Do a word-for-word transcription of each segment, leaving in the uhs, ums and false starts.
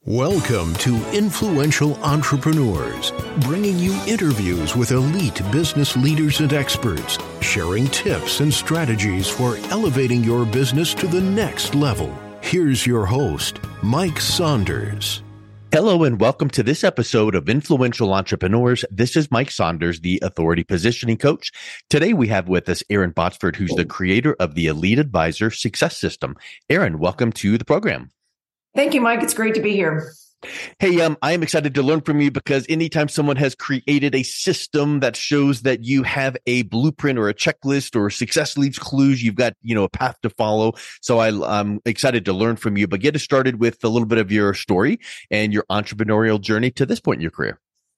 Welcome to Influential Entrepreneurs, bringing you interviews with elite business leaders and experts, sharing tips and strategies for elevating your business to the next level. Here's your host, Mike Saunders. Hello and welcome to this episode of Influential Entrepreneurs. This is Mike Saunders, the Authority Positioning Coach. Today we have with us Aaron Botsford, who's the creator of the Elite Advisor Success System. Aaron, welcome to the program. Thank you, Mike. It's great to be here. Hey, um, I am excited to learn from you because anytime someone has created a system that shows that you have a blueprint or a checklist or success leads clues, you've got, you know, a path to follow. So I, I'm excited to learn from you, but get us started with a little bit of your story and your entrepreneurial journey to this point in your career.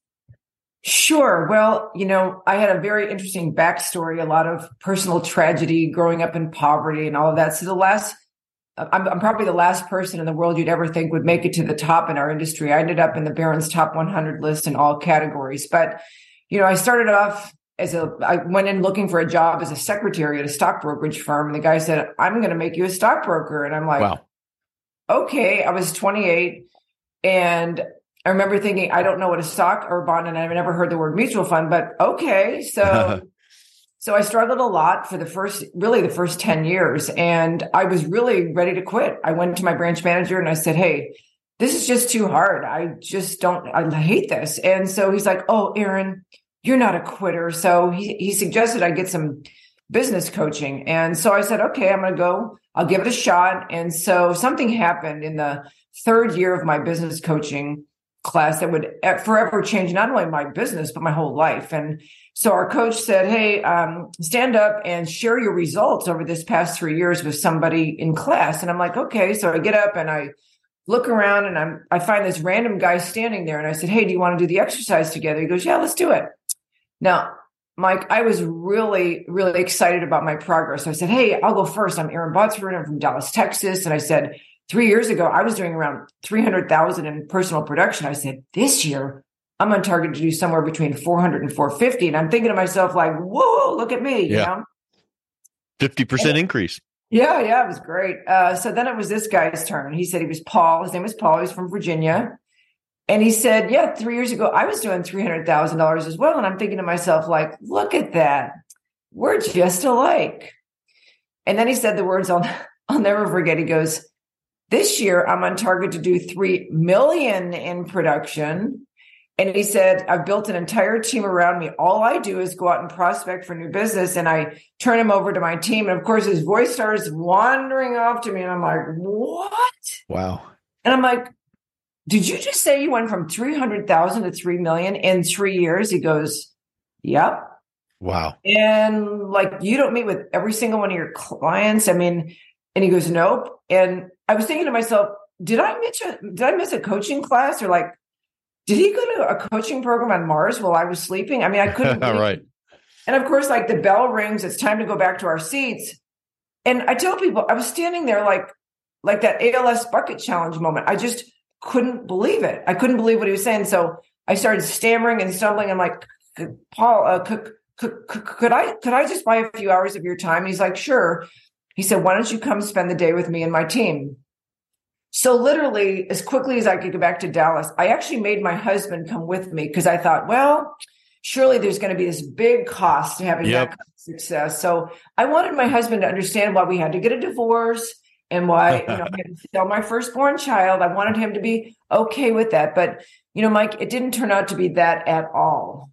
Sure. Well, you know, I had a very interesting backstory, a lot of personal tragedy growing up in poverty and all of that. So the last I'm, I'm probably the last person in the world you'd ever think would make it to the top in our industry. I ended up in the Barron's top one hundred list in all categories. But, you know, I started off as a, I went in looking for a job as a secretary at a stock brokerage firm. And the guy said, I'm going to make you a stockbroker. And I'm like, wow. Okay. I was twenty-eight. And I remember thinking, I don't know what a stock or bond, and I've never heard the word mutual fund, but okay. So So I struggled a lot for the first, really the first ten years. And I was really ready to quit. I went to my branch manager and I said, hey, this is just too hard. I just don't, I hate this. And so he's like, oh, Aaron, you're not a quitter. So he, he suggested I get some business coaching. And so I said, okay, I'm going to go, I'll give it a shot. And so something happened in the third year of my business coaching class that would forever change not only my business, but my whole life. And so our coach said, hey, um, stand up and share your results over this past three years with somebody in class. And I'm like, okay. So I get up and I look around and I'm, I find this random guy standing there. And I said, hey, do you want to do the exercise together? He goes, yeah, let's do it. Now, Mike, I was really, really excited about my progress. So I said, hey, I'll go first. I'm Aaron Botsford. I'm from Dallas, Texas. And I said, Three years ago, I was doing around three hundred thousand in personal production. I said, this year, I'm on target to do somewhere between four hundred and four fifty. And I'm thinking to myself, like, whoa, look at me. Yeah. You know? fifty percent and, increase. Yeah, yeah, it was great. Uh, so then it was this guy's turn. He said he was Paul. His name was Paul. He was from Virginia. And he said, yeah, three years ago, I was doing three hundred thousand dollars as well. And I'm thinking to myself, like, look at that. We're just alike. And then he said the words I'll, I'll never forget. He goes, this year, I'm on target to do three million in production. And he said, I've built an entire team around me. All I do is go out and prospect for new business. And I turn him over to my team. And of course, his voice starts wandering off to me. And I'm like, what? Wow. And I'm like, did you just say you went from three hundred thousand to three million in three years? He goes, yep. Wow. And like, you don't meet with every single one of your clients. I mean, and he goes, nope. And I was thinking to myself, did I miss a, did I miss a coaching class, or like, did he go to a coaching program on Mars while I was sleeping? I mean, I couldn't. Right. And of course, like the bell rings, it's time to go back to our seats. And I tell people, I was standing there like, like that A L S bucket challenge moment. I just couldn't believe it. I couldn't believe what he was saying. So I started stammering and stumbling. I'm like, Paul, uh, could, could, could, could I, could I just buy a few hours of your time? He's like, sure. He said, why don't you come spend the day with me and my team? So literally, as quickly as I could go back to Dallas, I actually made my husband come with me because I thought, well, surely there's going to be this big cost to having yep. that kind of success. So I wanted my husband to understand why we had to get a divorce and why, you know, I had to sell my firstborn child. I wanted him to be okay with that. But, you know, Mike, it didn't turn out to be that at all.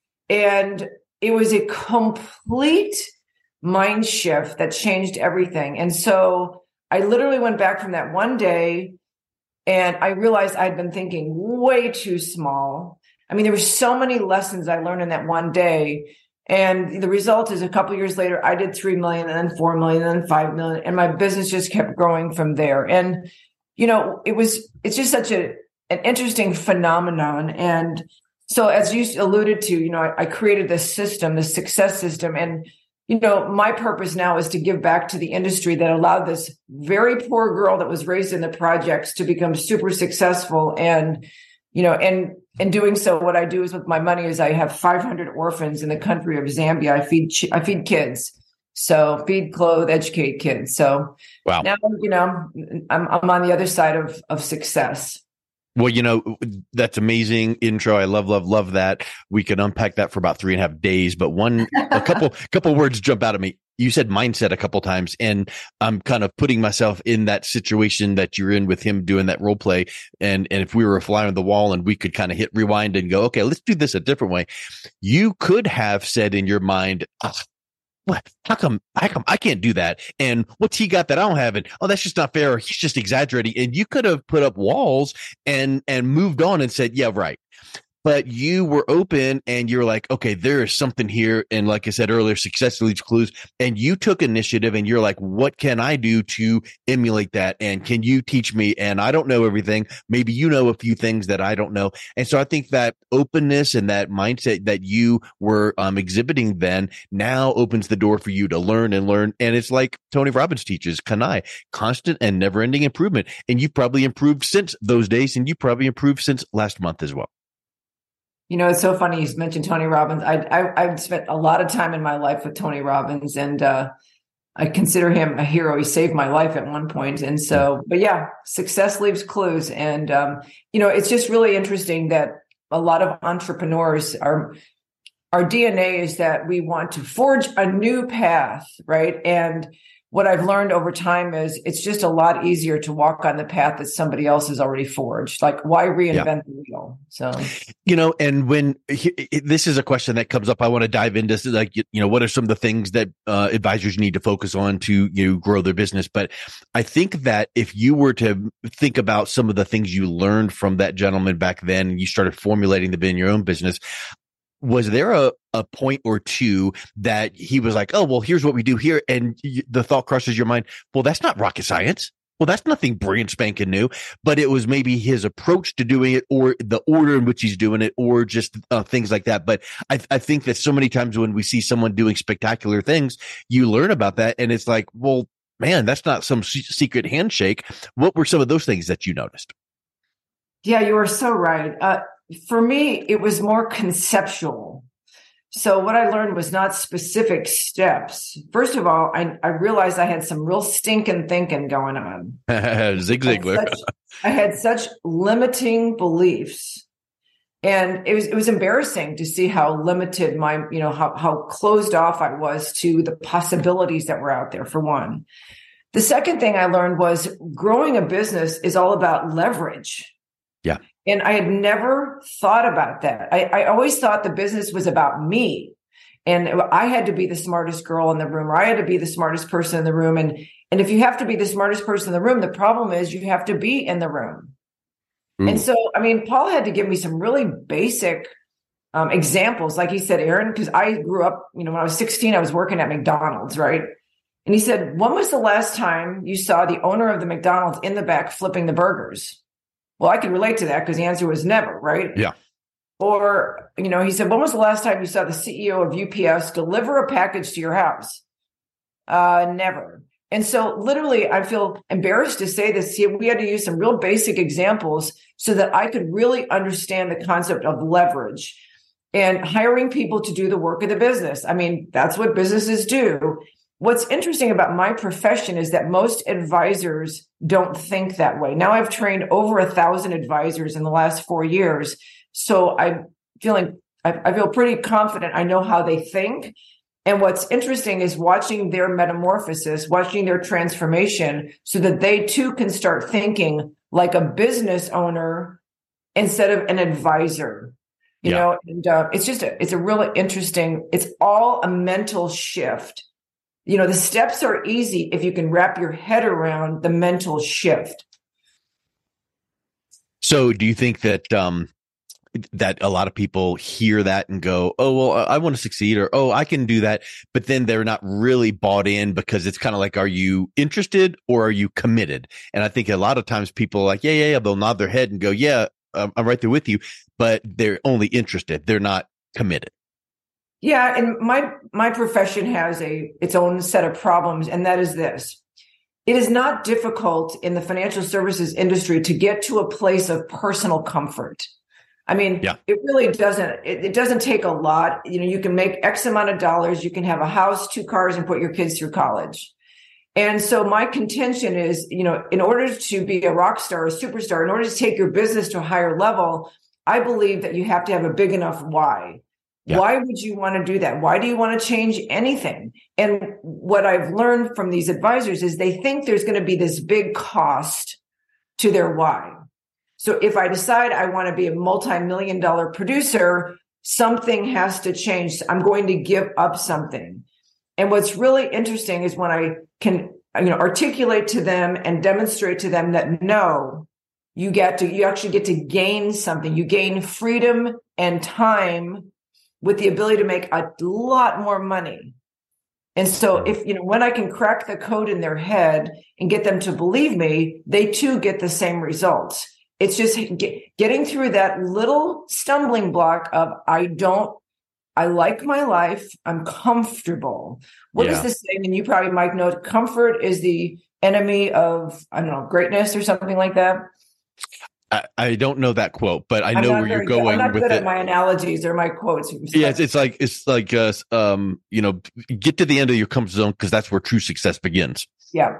And it was a complete mind shift that changed everything. And so I literally went back from that one day and I realized I'd been thinking way too small. I mean, there were so many lessons I learned in that one day. And the result is a couple of years later, I did three million and then four million and then five million. And my business just kept growing from there. And, you know, it was, it's just such a, an interesting phenomenon. And so as you alluded to, you know, I, I created this system, this success system. And you know, my purpose now is to give back to the industry that allowed this very poor girl that was raised in the projects to become super successful. And, you know, and in doing so, what I do is with my money is I have five hundred orphans in the country of Zambia. I feed, I feed kids. So feed, clothe, educate kids. So wow. Now, you know, I'm, I'm on the other side of, of success. Well, you know, that's amazing intro. I love, love, love that. We could unpack that for about three and a half days, but one, a couple, couple words jump out at me. You said mindset a couple times, and I'm kind of putting myself in that situation that you're in with him doing that role play. And, and if we were a fly on the wall and we could kind of hit rewind and go, okay, let's do this a different way. You could have said in your mind, oh, what? How come? How come I can't do that? And what's he got that I don't have? And oh, that's just not fair. Or he's just exaggerating. And you could have put up walls and and moved on and said, yeah, right. But you were open and you're like, okay, there is something here. And like I said earlier, success leaves clues. And you took initiative and you're like, what can I do to emulate that? And can you teach me? And I don't know everything. Maybe you know a few things that I don't know. And so I think that openness and that mindset that you were um, exhibiting then now opens the door for you to learn and learn. And it's like Tony Robbins teaches, Kanai, constant and never ending improvement. And you've probably improved since those days. And you probably improved since last month as well. You know, it's so funny you mentioned Tony Robbins. I, I, I've spent a lot of time in my life with Tony Robbins, and uh, I consider him a hero. He saved my life at one point. And so, but yeah, success leaves clues. And, um, you know, it's just really interesting that a lot of entrepreneurs are, our D N A is that we want to forge a new path, right? And what I've learned over time is it's just a lot easier to walk on the path that somebody else has already forged. Like, why reinvent yeah. the wheel? So, you know, and when he, this is a question that comes up, I want to dive into, like, you know, what are some of the things that uh, advisors need to focus on to, you know, grow their business? But I think that if you were to think about some of the things you learned from that gentleman back then, and you started formulating them in your own business, was there a, a point or two that he was like, oh, well, here's what we do here. And y- the thought crosses your mind, well, that's not rocket science. Well, that's nothing brilliant spanking new, but it was maybe his approach to doing it or the order in which he's doing it or just uh, things like that. But I, I think that so many times when we see someone doing spectacular things, you learn about that. And it's like, well, man, that's not some s- secret handshake. What were some of those things that you noticed? Yeah, you are so right. Uh, For me, it was more conceptual. So what I learned was not specific steps. First of all, I, I realized I had some real stinking thinking going on. Zig Ziglar. I had, such, I had such limiting beliefs. And it was it was embarrassing to see how limited my, you know, how, how closed off I was to the possibilities that were out there, for one. The second thing I learned was growing a business is all about leverage. Yeah. And I had never thought about that. I, I always thought the business was about me. And I had to be the smartest girl in the room, or I had to be the smartest person in the room. And, and if you have to be the smartest person in the room, the problem is you have to be in the room. Ooh. And so, I mean, Paul had to give me some really basic um, examples. Like he said, Aaron, because I grew up, you know, when I was sixteen, I was working at McDonald's, right? And he said, when was the last time you saw the owner of the McDonald's in the back flipping the burgers? Well, I could relate to that because the answer was never, right? Yeah. Or, you know, he said, when was the last time you saw the C E O of U P S deliver a package to your house? Uh, never. And so literally, I feel embarrassed to say this. We had to use some real basic examples so that I could really understand the concept of leverage and hiring people to do the work of the business. I mean, that's what businesses do. What's interesting about my profession is that most advisors don't think that way. Now I've trained over a thousand advisors in the last four years. So I'm feeling, I, I feel pretty confident. I know how they think. And what's interesting is watching their metamorphosis, watching their transformation so that they too can start thinking like a business owner instead of an advisor. You yeah. know, and uh, it's just, a, it's a really interesting, it's all a mental shift. You know, the steps are easy if you can wrap your head around the mental shift. So do you think that um, that a lot of people hear that and go, oh, well, I want to succeed, or, oh, I can do that. But then they're not really bought in because it's kind of like, are you interested or are you committed? And I think a lot of times people are like, yeah, yeah, yeah. They'll nod their head and go, yeah, I'm right there with you. But they're only interested. They're not committed. Yeah, and my my profession has a its own set of problems, and that is this. It is not difficult in the financial services industry to get to a place of personal comfort. I mean, yeah. it really doesn't it, it doesn't take a lot. You know, you can make X amount of dollars, you can have a house, two cars, and put your kids through college. And so my contention is, you know, in order to be a rock star, a superstar, in order to take your business to a higher level, I believe that you have to have a big enough why. Yeah. Why would you want to do that? Why do you want to change anything? And what I've learned from these advisors is they think there's going to be this big cost to their why. So if I decide I want to be a multi-million dollar producer, something has to change. I'm going to give up something. And what's really interesting is when I can, you know, articulate to them and demonstrate to them that no, you get to, you actually get to gain something. You gain freedom and time with the ability to make a lot more money. And so if, you know, when I can crack the code in their head and get them to believe me, they too get the same results. It's just get, getting through that little stumbling block of, I don't, I like my life. I'm comfortable. What yeah. is the saying? And you probably might know, comfort is the enemy of, I don't know, greatness or something like that. I, I don't know that quote, but I know where you're going I'm not with good it. At my analogies or my quotes. Yeah, it's, it's like it's like uh, um, you know, get to the end of your comfort zone because that's where true success begins. Yeah.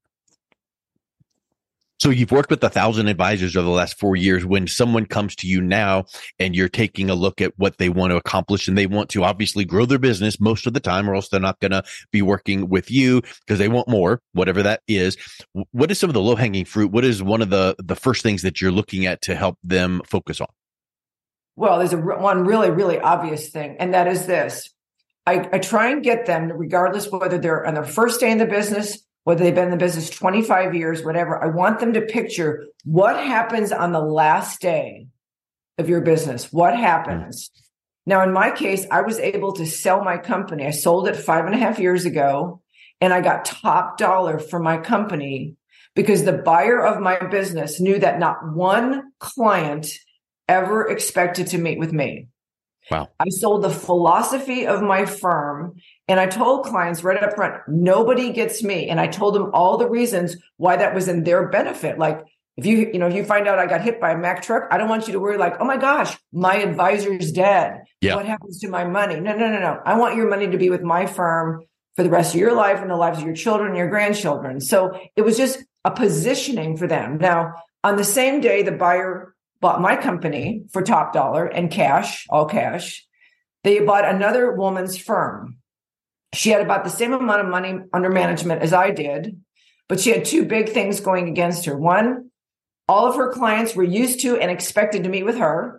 So you've worked with a thousand advisors over the last four years. When someone comes to you now and you're taking a look at what they want to accomplish and they want to obviously grow their business most of the time, or else they're not going to be working with you because they want more, whatever that is. What is some of the low hanging fruit? What is one of the, the first things that you're looking at to help them focus on? Well, there's a one really, really obvious thing, and that is this. I, I try and get them, regardless whether they're on their first day in the business, whether they've been in the business twenty-five years, whatever, I want them to picture what happens on the last day of your business. What happens? Now, in my case, I was able to sell my company. I sold it five and a half years ago, and I got top dollar for my company because the buyer of my business knew that not one client ever expected to meet with me. Wow. I sold the philosophy of my firm, and I told clients right up front, nobody gets me. And I told them all the reasons why that was in their benefit. Like if you, you know, if you find out I got hit by a Mack truck, I don't want you to worry like, oh my gosh, my advisor's dead. Yeah. What happens to my money? No, no, no, no. I want your money to be with my firm for the rest of your life and the lives of your children and your grandchildren. So it was just a positioning for them. Now, on the same day, the buyer bought my company for top dollar and cash, all cash. They bought another woman's firm. She had about the same amount of money under management as I did, but she had two big things going against her. One, all of her clients were used to and expected to meet with her.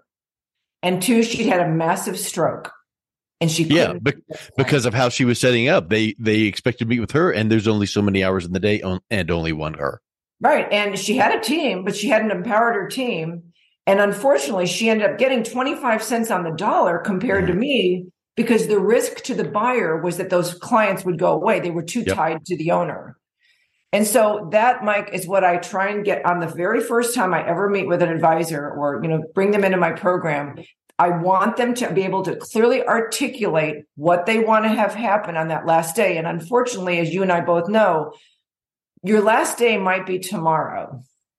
And two, she had a massive stroke. And she yeah, be- because of how she was setting up. They they expected to meet with her, and there's only so many hours in the day on, and only one her. Right. And she had a team, but she hadn't empowered her team. And unfortunately, she ended up getting twenty-five cents on the dollar compared to me because the risk to the buyer was that those clients would go away. They were too yep. tied to the owner. And so that, Mike, is what I try and get on the very first time I ever meet with an advisor or, you know, bring them into my program. I want them to be able to clearly articulate what they want to have happen on that last day. And unfortunately, as you and I both know, your last day might be tomorrow.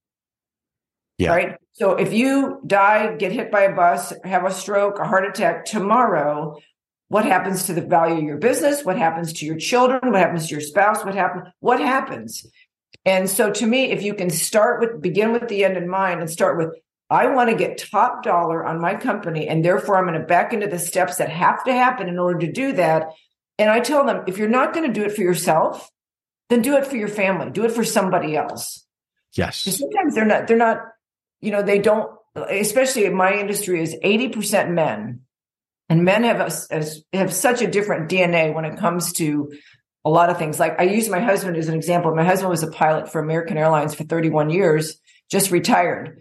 Yeah. Right. So if you die, get hit by a bus, have a stroke, a heart attack tomorrow, what happens to the value of your business? What happens to your children? What happens to your spouse? What happens? What happens? And so to me, if you can start with, begin with the end in mind and start with, I want to get top dollar on my company, and therefore I'm going to back into the steps that have to happen in order to do that. And I tell them, if you're not going to do it for yourself, then do it for your family. Do it for somebody else. Yes. Sometimes they're not, they're not, you know, they don't, especially in my industry is eighty percent men, and men have a, have such a different D N A when it comes to a lot of things. Like I use my husband as an example. My husband was a pilot for American Airlines for thirty-one years, just retired.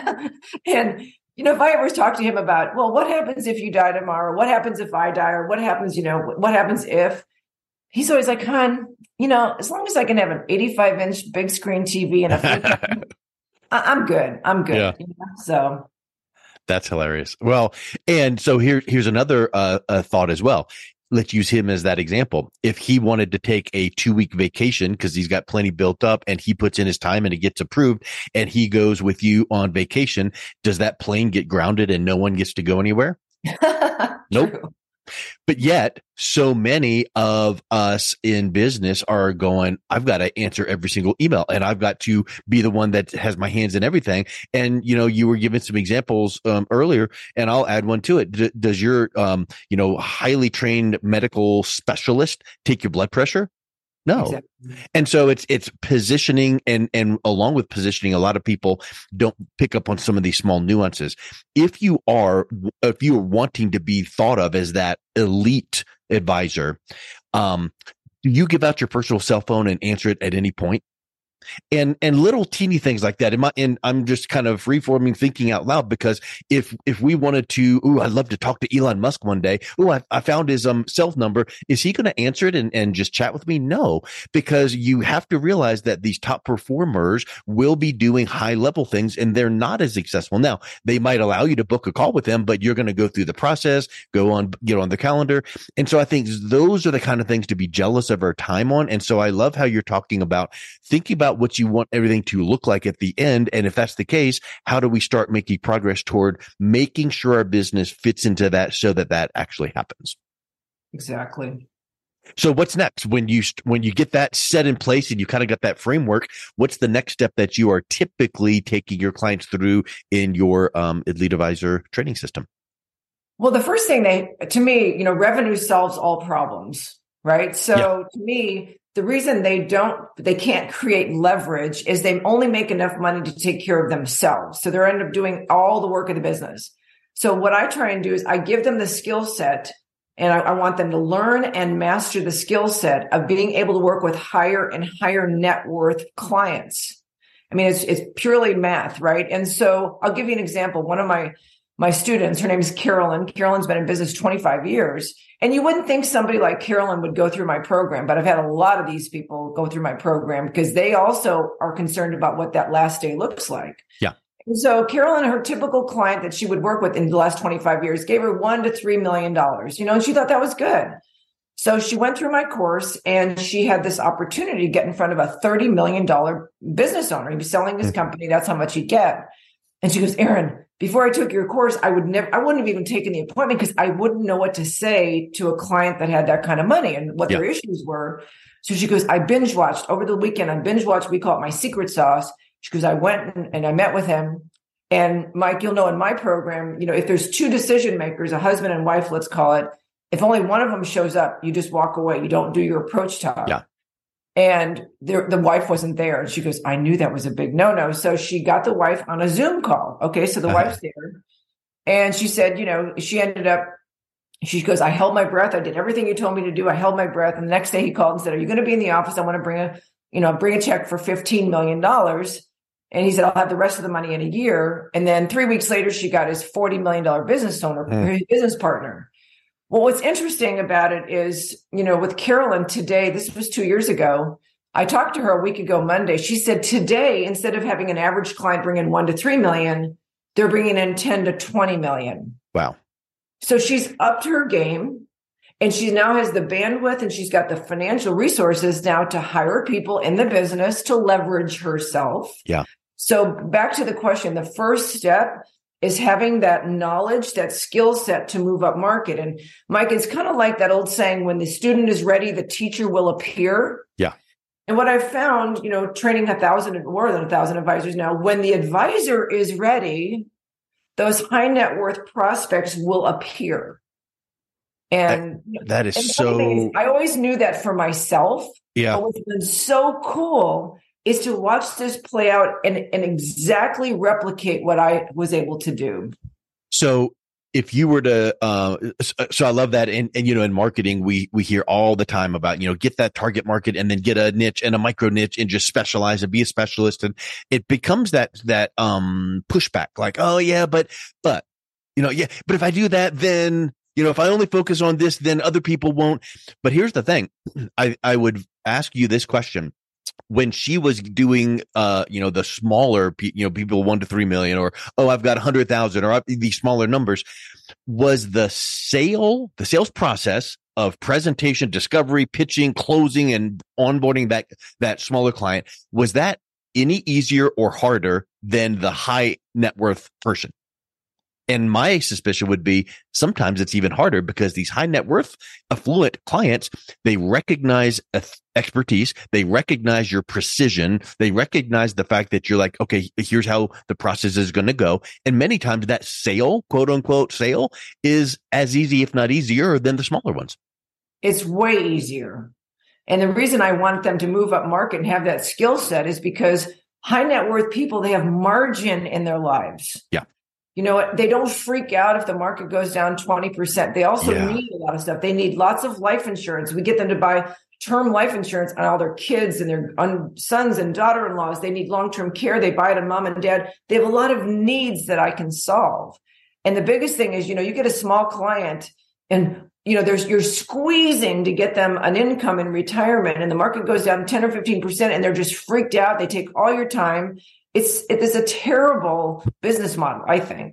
And, you know, if I ever talk to him about, well, what happens if you die tomorrow? What happens if I die? Or what happens, you know, what happens if? He's always like, hon, you know, as long as I can have an eighty-five inch big screen T V and a I'm good. I'm good. Yeah. You know? So that's hilarious. Well, and so here, here's another uh, uh, thought as well. Let's use him as that example. If he wanted to take a two week vacation because he's got plenty built up and he puts in his time and it gets approved and he goes with you on vacation, does that plane get grounded and no one gets to go anywhere? Nope. But yet, so many of us in business are going, I've got to answer every single email and I've got to be the one that has my hands in everything. And, you know, you were giving some examples um, earlier, and I'll add one to it. D- does your, um, you know, highly trained medical specialist take your blood pressure? No. Exactly. And so it's, it's positioning, and, and along with positioning, a lot of people don't pick up on some of these small nuances. If you are, if you are wanting to be thought of as that elite advisor, um, do you give out your personal cell phone and answer it at any point? And, and little teeny things like that. And, my, and I'm just kind of reforming, thinking out loud, because if, if we wanted to, ooh, I'd love to talk to Elon Musk one day. Ooh, I, I found his, um, cell number. Is he going to answer it and, and just chat with me? No, because you have to realize that these top performers will be doing high level things and they're not as successful. Now, they might allow you to book a call with them, but you're going to go through the process, go on, get on the calendar. And so I think those are the kind of things to be jealous of our time on. And so I love how you're talking about thinking about what you want everything to look like at the end. And if that's the case, how do we start making progress toward making sure our business fits into that so that that actually happens? Exactly. So what's next when you, when you get that set in place and you kind of got that framework? What's the next step that you are typically taking your clients through in your um, Elite Advisor training system? Well, the first thing they, to me, you know, revenue solves all problems, right? So yeah. To me, the reason they don't, they can't create leverage is they only make enough money to take care of themselves. So they end up doing all the work of the business. So what I try and do is I give them the skill set, and I, I want them to learn and master the skill set of being able to work with higher and higher net worth clients. I mean, it's, it's purely math, right? And so I'll give you an example. One of my My students, her name is Carolyn. Carolyn's been in business twenty-five years. And you wouldn't think somebody like Carolyn would go through my program, but I've had a lot of these people go through my program because they also are concerned about what that last day looks like. Yeah. And so Carolyn, her typical client that she would work with in the last twenty-five years, gave her one to three million dollars, you know, and she thought that was good. So she went through my course and she had this opportunity to get in front of a thirty million dollars business owner. He was selling his company. That's how much he'd get. And she goes, Erin, before I took your course, I would never, I wouldn't have even taken the appointment because I wouldn't know what to say to a client that had that kind of money and what yeah. their issues were. So she goes, I binge watched over the weekend. I binge watched, we call it my secret sauce. She goes, I went and, and I met with him. And Mike, you'll know in my program, you know, if there's two decision makers, a husband and wife, let's call it, if only one of them shows up, you just walk away. You don't do your approach talk. Yeah. And the, the wife wasn't there. And she goes, I knew that was a big no-no. So she got the wife on a Zoom call. Okay. So the uh-huh. wife's there. And she said, you know, she ended up, she goes, I held my breath. I did everything you told me to do. I held my breath. And the next day he called and said, are you going to be in the office? I want to bring a, you know, bring a check for fifteen million dollars. And he said, I'll have the rest of the money in a year. And then three weeks later, she got his forty million dollars business owner, mm. his business partner. Well, what's interesting about it is, you know, with Carolyn today, this was two years ago. I talked to her a week ago, Monday. She said today, instead of having an average client bring in one to three million, they're bringing in ten to twenty million. Wow. So she's upped her game and she now has the bandwidth and she's got the financial resources now to hire people in the business to leverage herself. Yeah. So back to the question, the first step is having that knowledge, that skill set to move up market. And Mike, it's kind of like that old saying, when the student is ready, the teacher will appear. Yeah. And what I've found, you know, training a thousand, more than a thousand advisors now, when the advisor is ready, those high net worth prospects will appear. And that, that is and so, is, I always knew that for myself. Yeah. But what's been so cool is to watch this play out and, and exactly replicate what I was able to do. So if you were to, uh, so I love that. And, and, you know, in marketing, we, we hear all the time about, you know, get that target market and then get a niche and a micro niche and just specialize and be a specialist. And it becomes that, that, um, pushback, like, oh yeah, but, but, you know, yeah, but if I do that, then, you know, if I only focus on this, then other people won't. But here's the thing. I, I would ask you this question. When she was doing, uh, you know, the smaller, you know, people one to three million, or, oh, I've got a hundred thousand, or these smaller numbers, was the sale, the sales process of presentation, discovery, pitching, closing, and onboarding that, that smaller client, was that any easier or harder than the high net worth person? And my suspicion would be sometimes it's even harder because these high net worth affluent clients, they recognize expertise. They recognize your precision. They recognize the fact that you're like, okay, here's how the process is going to go. And many times that sale, quote unquote sale, is as easy, if not easier than the smaller ones. It's way easier. And the reason I want them to move up market and have that skill set is because high net worth people, they have margin in their lives. Yeah. You know, they don't freak out if the market goes down twenty percent. They also yeah. need a lot of stuff. They need lots of life insurance. We get them to buy term life insurance on all their kids and their sons and daughter-in-laws. They need long-term care. They buy it on mom and dad. They have a lot of needs that I can solve. And the biggest thing is, you know, you get a small client and, you know, there's, you're squeezing to get them an income in retirement and the market goes down ten or fifteen percent and they're just freaked out. They take all your time. It's it is a terrible business model, I think.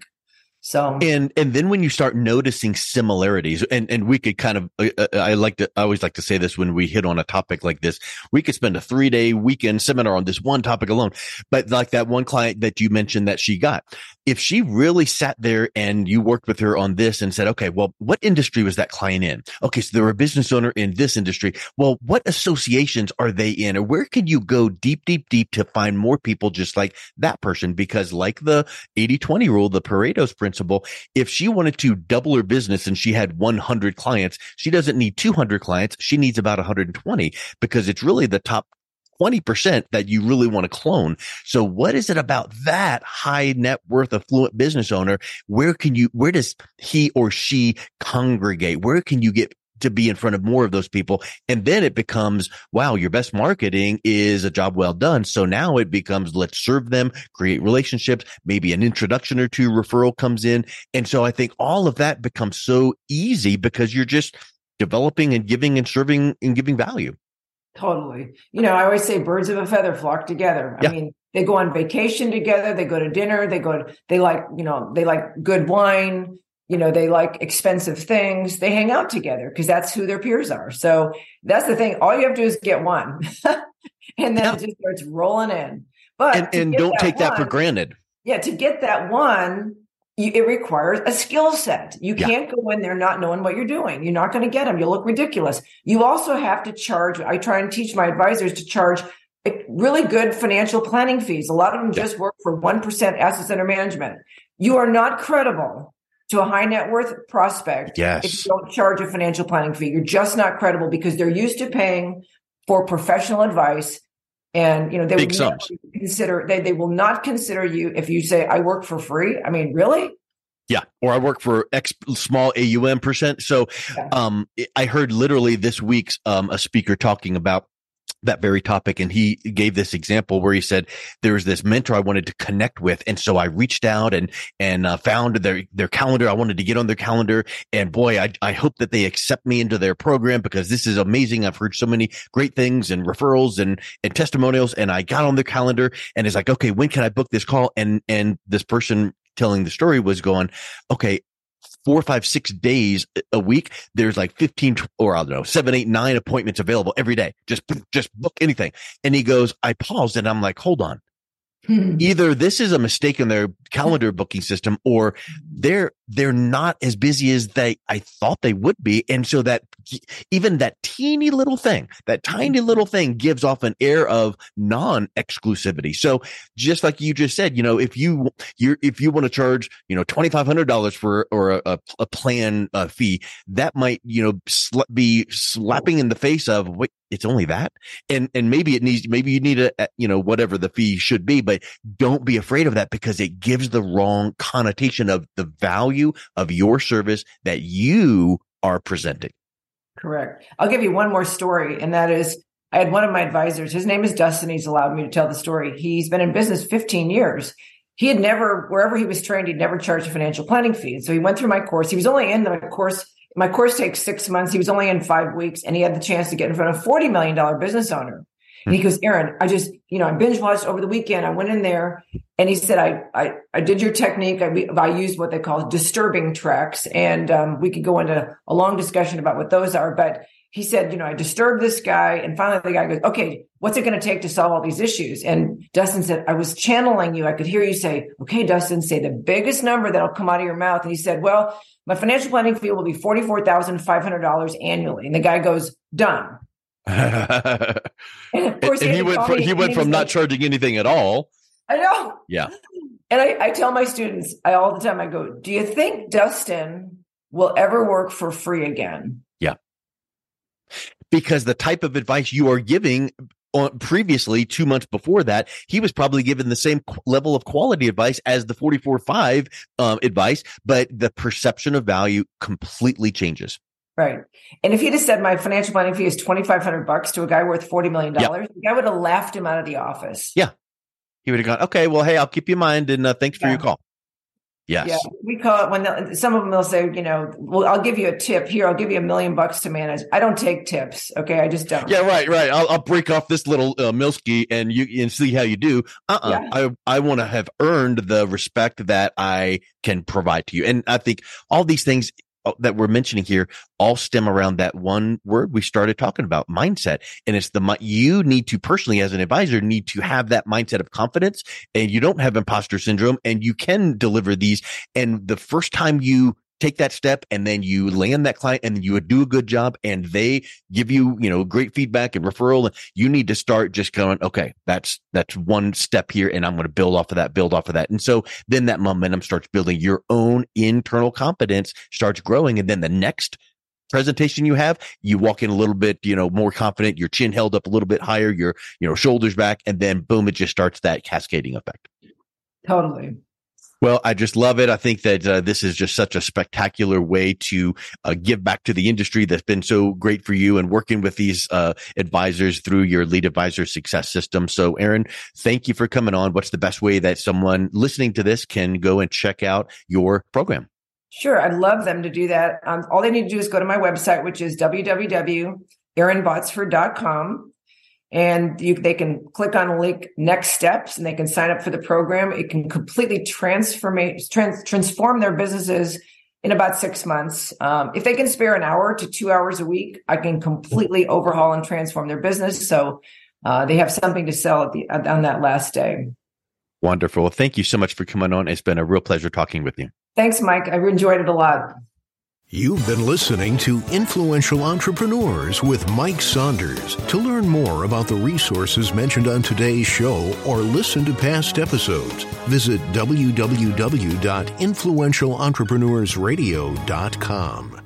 So and and then when you start noticing similarities, and and we could kind of uh, I like to I always like to say this when we hit on a topic like this, we could spend a three day weekend seminar on this one topic alone. But like that one client that you mentioned that she got, if she really sat there and you worked with her on this and said, okay, well, what industry was that client in? Okay, so they're a business owner in this industry. Well, what associations are they in? Or where can you go deep, deep, deep to find more people just like that person? Because like the eighty twenty rule, the Pareto's principle, if she wanted to double her business and she had one hundred clients, she doesn't need two hundred clients. She needs about one hundred twenty because it's really the top twenty percent that you really want to clone. So what is it about that high net worth affluent business owner? Where can you, where does he or she congregate? Where can you get to be in front of more of those people? And then it becomes, wow, your best marketing is a job well done. So now it becomes, let's serve them, create relationships, maybe an introduction or two referral comes in. And so I think all of that becomes so easy because you're just developing and giving and serving and giving value. Totally. You know, I always say birds of a feather flock together. I yeah. mean, they go on vacation together. They go to dinner. They go to, they like, you know, they like good wine. You know, they like expensive things. They hang out together because that's who their peers are. So that's the thing. All you have to do is get one and then yeah. it just starts rolling in. But and, and don't take one, that for granted. Yeah. To get that one, you, it requires a skill set. You yeah. can't go in there not knowing what you're doing. You're not going to get them. You'll look ridiculous. You also have to charge. I try and teach my advisors to charge really good financial planning fees. A lot of them yeah. just work for one percent assets under management. You are not credible to a high net worth prospect yes. if you don't charge a financial planning fee. You're just not credible because they're used to paying for professional advice. And, you know, they Big will never consider, they, they will not consider you if you say, I work for free. I mean, really? Yeah. Or I work for X small A U M percent. So yeah. um, I heard literally this week's um, a speaker talking about that very topic. And he gave this example where he said, there's this mentor I wanted to connect with. And so I reached out and, and uh, found their, their calendar. I wanted to get on their calendar, and boy, I, I hope that they accept me into their program because this is amazing. I've heard so many great things and referrals and, and testimonials. And I got on their calendar and it's like, okay, when can I book this call? And, and this person telling the story was going, okay, four, five, six days a week, there's like fifteen or I don't know, seven, eight, nine appointments available every day. Just, just book anything. And he goes, I paused and I'm like, hold on. Hmm. Either this is a mistake in their calendar booking system, or they're they're not as busy as they I thought they would be. And so that even that teeny little thing, that tiny little thing gives off an air of non-exclusivity. So just like you just said, you know, if you you if you want to charge, you know, twenty-five hundred dollars for or a, a plan uh, fee, that might, you know, sl- be slapping in the face of, wait, it's only that. And and maybe it needs, maybe you need a, you know, whatever the fee should be, but don't be afraid of that because it gives the wrong connotation of the value of your service that you are presenting. Correct. I'll give you one more story. And that is, I had one of my advisors, his name is Dustin. He's allowed me to tell the story. He's been in business fifteen years. He had never, wherever he was trained, he'd never charged a financial planning fee. So he went through my course. He was only in the course. My course takes six months. He was only in five weeks and he had the chance to get in front of a forty million dollars business owner. And he goes, Erin, I just, you know, I binge watched over the weekend. I went in there and he said, I, I, I did your technique. I, I used what they call disturbing tracks. And um, we could go into a long discussion about what those are. But he said, you know, I disturbed this guy. And finally the guy goes, okay, what's it going to take to solve all these issues? And Dustin said, I was channeling you. I could hear you say, okay, Dustin, say the biggest number that'll come out of your mouth. And he said, well, my financial planning fee will be forty-four thousand five hundred dollars annually. And the guy goes, done. and of course, and he, he went from, he went from not like, charging anything at all. I know. Yeah. And I, I tell my students I, all the time, I go, do you think Dustin will ever work for free again? Yeah. Because the type of advice you are giving on previously, two months before that, he was probably given the same level of quality advice as the forty-four five um, advice, but the perception of value completely changes. Right. And if he'd have said my financial planning fee is twenty-five hundred bucks to a guy worth forty million dollars, yep. the guy would have laughed him out of the office. Yeah. He would have gone, okay, well, hey, I'll keep you in mind and uh, thanks for yeah. your call. Yes. Yeah, we call it when some of them will say, you know, well, I'll give you a tip here. I'll give you a million bucks to manage. I don't take tips. Okay. I just don't. Yeah. Right. Right. I'll, I'll break off this little uh, Milski and you and see how you do. Uh-uh. Yeah. I, I want to have earned the respect that I can provide to you. And I think all these things that we're mentioning here all stem around that one word we started talking about, mindset. And it's the, you need to personally as an advisor need to have that mindset of confidence, and you don't have imposter syndrome, and you can deliver these. And the first time you take that step and then you land that client and you would do a good job and they give you, you know, great feedback and referral, and you need to start just going, okay, that's, that's one step here. And I'm going to build off of that, build off of that. And so then that momentum starts building, your own internal competence starts growing. And then the next presentation you have, you walk in a little bit, you know, more confident, your chin held up a little bit higher, your, you know, shoulders back, and then boom, it just starts that cascading effect. Totally. Well, I just love it. I think that uh, this is just such a spectacular way to uh, give back to the industry that's been so great for you, and working with these uh, advisors through your Lead Advisor Success System. So, Erin, thank you for coming on. What's the best way that someone listening to this can go and check out your program? Sure. I'd love them to do that. Um, all they need to do is go to my website, which is w w w dot erin botsford dot com. And you, they can click on the link Next Steps, and they can sign up for the program. It can completely transform, trans, transform their businesses in about six months. Um, if they can spare an hour to two hours a week, I can completely overhaul and transform their business. So uh, they have something to sell at the, on that last day. Wonderful. Well, thank you so much for coming on. It's been a real pleasure talking with you. Thanks, Mike. I enjoyed it a lot. You've been listening to Influential Entrepreneurs with Mike Saunders. To learn more about the resources mentioned on today's show or listen to past episodes, visit w w w dot influential entrepreneurs radio dot com.